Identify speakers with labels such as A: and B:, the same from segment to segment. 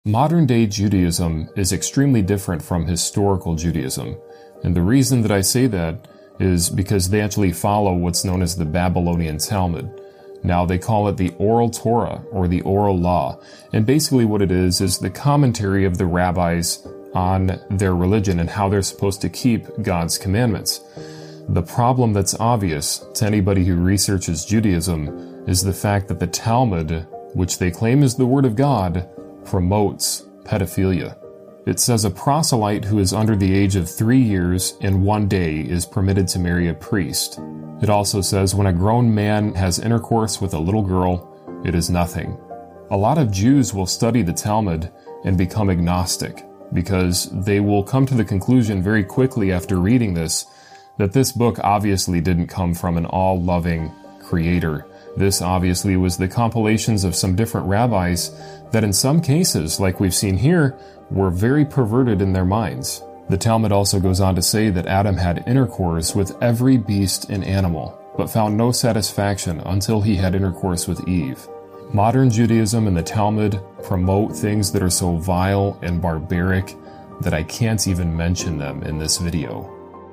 A: Modern-day Judaism is extremely different from historical Judaism, and the reason that I say that is because they actually follow what's known as the Babylonian Talmud. Now, they call it the Oral Torah, or the Oral Law, and basically what it is the commentary of the rabbis on their religion and how they're supposed to keep God's commandments. The problem that's obvious to anybody who researches Judaism is the fact that the Talmud, which they claim is the Word of God, promotes pedophilia. It says a proselyte who is under the age of 3 years and 1 day is permitted to marry a priest. It also says when a grown man has intercourse with a little girl, it is nothing. A lot of Jews will study the Talmud and become agnostic because they will come to the conclusion very quickly after reading this that this book obviously didn't come from an all-loving creator. This obviously was the compilations of some different rabbis that in some cases, like we've seen here, were very perverted in their minds. The Talmud also goes on to say that Adam had intercourse with every beast and animal, but found no satisfaction until he had intercourse with Eve. Modern Judaism and the Talmud promote things that are so vile and barbaric that I can't even mention them in this video.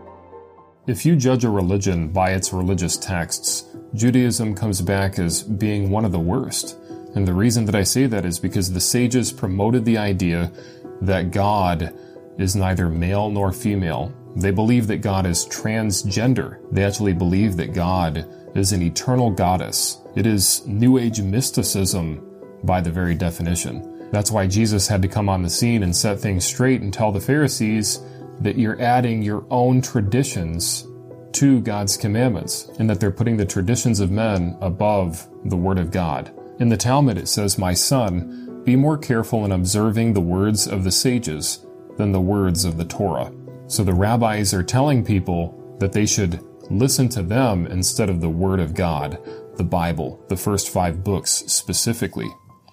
A: If you judge a religion by its religious texts, Judaism comes back as being one of the worst. And the reason that I say that is because the sages promoted the idea that God is neither male nor female. They believe that God is transgender. They actually believe that God is an eternal goddess. It is New Age mysticism by the very definition. That's why Jesus had to come on the scene and set things straight and tell the Pharisees that you're adding your own traditions to God's commandments, and that they're putting the traditions of men above the Word of God. In the Talmud it says, "My son, be more careful in observing the words of the sages than the words of the Torah." So the rabbis are telling people that they should listen to them instead of the Word of God, the Bible, the first 5 books specifically.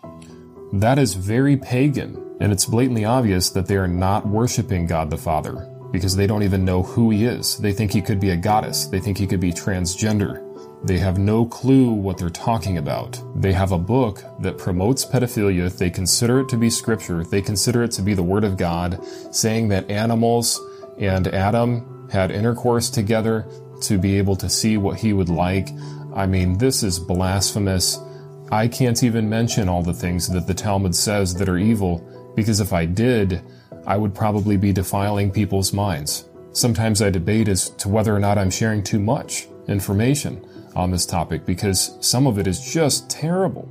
A: That is very pagan, and it's blatantly obvious that they are not worshiping God the Father, because they don't even know who He is. They think He could be a goddess. They think He could be transgender. They have no clue what they're talking about. They have a book that promotes pedophilia. They consider it to be scripture. They consider it to be the Word of God, saying that animals and Adam had intercourse together to be able to see what he would like. I mean, this is blasphemous. I can't even mention all the things that the Talmud says that are evil, because if I did, I would probably be defiling people's minds. Sometimes I debate as to whether or not I'm sharing too much information on this topic, because some of it is just terrible.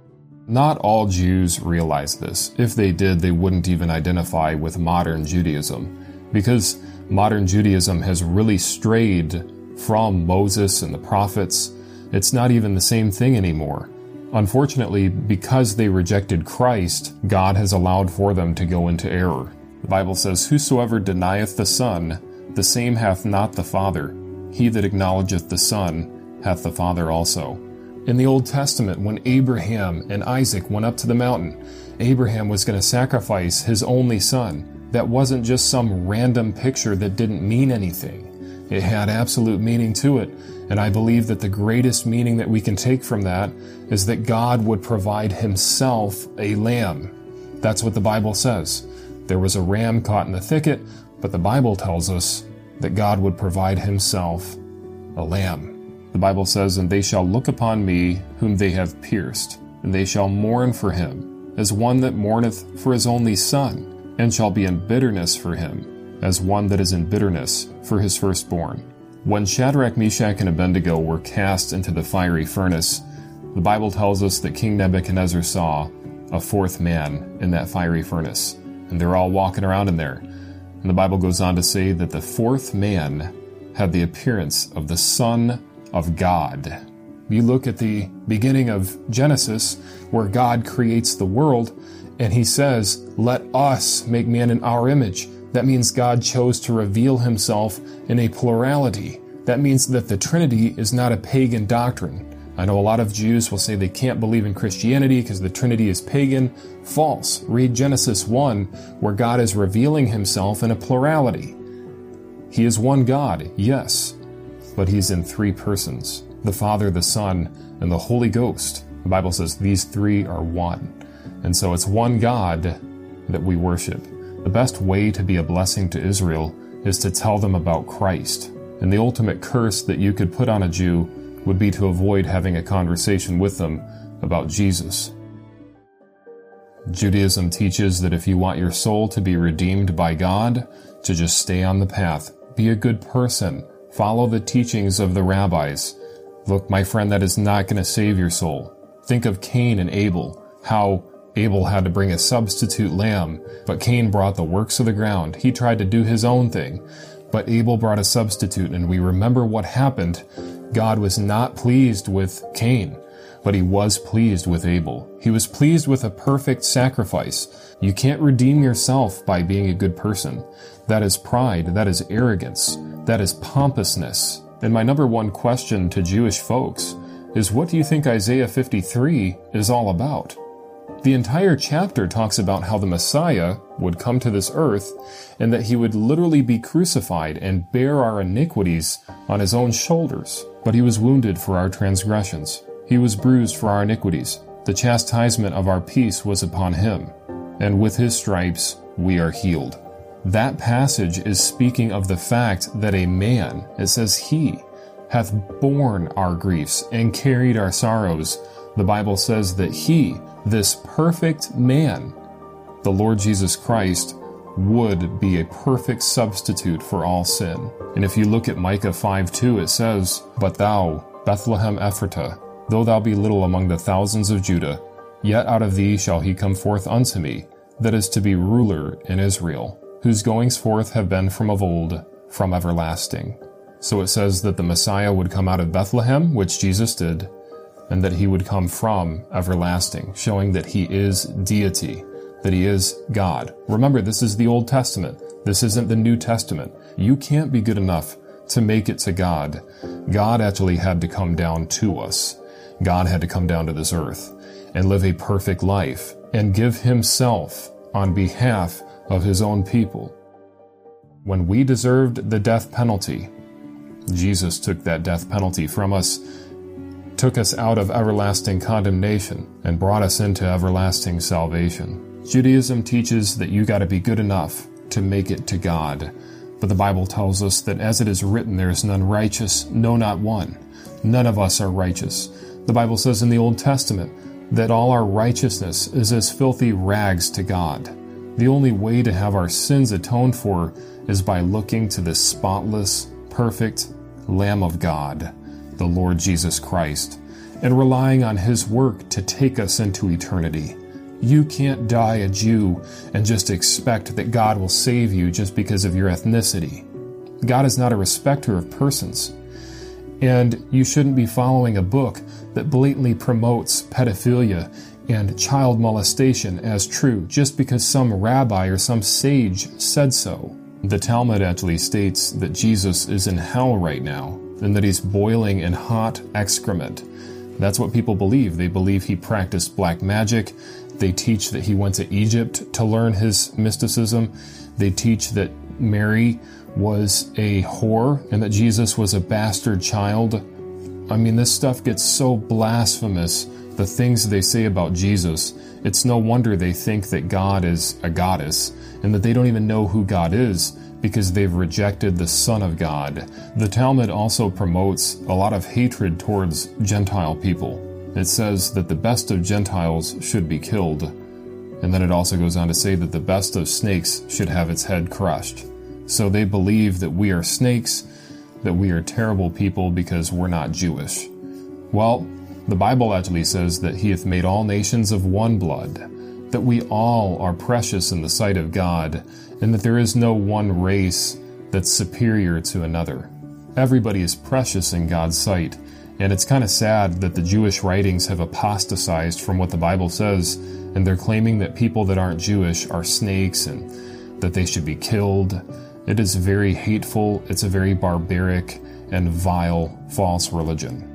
A: Not all Jews realize this. If they did, they wouldn't even identify with modern Judaism, because modern Judaism has really strayed from Moses and the prophets. It's not even the same thing anymore. Unfortunately, because they rejected Christ, God has allowed for them to go into error. The Bible says, "Whosoever denieth the Son, the same hath not the Father. He that acknowledgeth the Son hath the Father also." In the Old Testament, when Abraham and Isaac went up to the mountain, Abraham was going to sacrifice his only son. That wasn't just some random picture that didn't mean anything. It had absolute meaning to it. And I believe that the greatest meaning that we can take from that is that God would provide Himself a lamb. That's what the Bible says. There was a ram caught in the thicket, but the Bible tells us that God would provide Himself a lamb. The Bible says, "And they shall look upon me whom they have pierced, and they shall mourn for him, as one that mourneth for his only son, and shall be in bitterness for him, as one that is in bitterness for his firstborn." When Shadrach, Meshach, and Abednego were cast into the fiery furnace, the Bible tells us that King Nebuchadnezzar saw a fourth man in that fiery furnace, and they're all walking around in there. And the Bible goes on to say that the fourth man had the appearance of the Son of God. You look at the beginning of Genesis, where God creates the world, and He says, "Let us make man in our image." That means God chose to reveal Himself in a plurality. That means that the Trinity is not a pagan doctrine. I know a lot of Jews will say they can't believe in Christianity because the Trinity is pagan. False. Read Genesis 1, where God is revealing Himself in a plurality. He is one God, yes, but He's in 3 persons: the Father, the Son, and the Holy Ghost. The Bible says these 3 are one. And so it's one God that we worship. The best way to be a blessing to Israel is to tell them about Christ. And the ultimate curse that you could put on a Jew would be to avoid having a conversation with them about Jesus. Judaism teaches that if you want your soul to be redeemed by God, to just stay on the path, be a good person, follow the teachings of the rabbis. Look, my friend, that is not going to save your soul. Think of Cain and Abel, how Abel had to bring a substitute lamb, but Cain brought the works of the ground. He tried to do his own thing, but Abel brought a substitute, and we remember what happened. God was not pleased with Cain, but he was pleased with Abel. He was pleased with a perfect sacrifice. You can't redeem yourself by being a good person. That is pride, that is arrogance, that is pompousness. And my number one question to Jewish folks is, what do you think Isaiah 53 is all about? The entire chapter talks about how the Messiah would come to this earth and that he would literally be crucified and bear our iniquities on his own shoulders. But he was wounded for our transgressions. He was bruised for our iniquities. The chastisement of our peace was upon him, and with his stripes we are healed. That passage is speaking of the fact that a man, it says he, hath borne our griefs and carried our sorrows. The Bible says that he, this perfect man, the Lord Jesus Christ, would be a perfect substitute for all sin. And if you look at Micah 5:2, it says, But thou, Bethlehem Ephratah, though thou be little among the thousands of Judah, yet out of thee shall he come forth unto me, that is to be ruler in Israel, whose goings forth have been from of old, from everlasting. So it says that the Messiah would come out of Bethlehem, which Jesus did, and that he would come from everlasting, showing that he is deity, that he is God. Remember, this is the Old Testament. This isn't the New Testament. You can't be good enough to make it to God. God actually had to come down to us. God had to come down to this earth and live a perfect life and give himself on behalf of his own people. When we deserved the death penalty, Jesus took that death penalty from us, took us out of everlasting condemnation, and brought us into everlasting salvation. Judaism teaches that you got to be good enough to make it to God. But the Bible tells us that as it is written, there is none righteous, no, not one. None of us are righteous. The Bible says in the Old Testament that all our righteousness is as filthy rags to God. The only way to have our sins atoned for is by looking to the spotless, perfect Lamb of God, the Lord Jesus Christ, and relying on his work to take us into eternity. You can't die a Jew and just expect that God will save you just because of your ethnicity. God is not a respecter of persons. And you shouldn't be following a book that blatantly promotes pedophilia and child molestation as true just because some rabbi or some sage said so. The Talmud actually states that Jesus is in hell right now and that he's boiling in hot excrement. That's what people believe. They believe he practiced black magic. They teach that he went to Egypt to learn his mysticism. They teach that Mary was a whore and that Jesus was a bastard child. I mean, this stuff gets so blasphemous, the things they say about Jesus. It's no wonder they think that God is a goddess and that they don't even know who God is because they've rejected the Son of God. The Talmud also promotes a lot of hatred towards Gentile people. It says that the best of Gentiles should be killed. And then it also goes on to say that the best of snakes should have its head crushed. So they believe that we are snakes, that we are terrible people because we're not Jewish. Well, the Bible actually says that he hath made all nations of one blood, that we all are precious in the sight of God, and that there is no one race that's superior to another. Everybody is precious in God's sight, and it's kind of sad that the Jewish writings have apostatized from what the Bible says, and they're claiming that people that aren't Jewish are snakes and that they should be killed. It is very hateful, it's a very barbaric and vile false religion.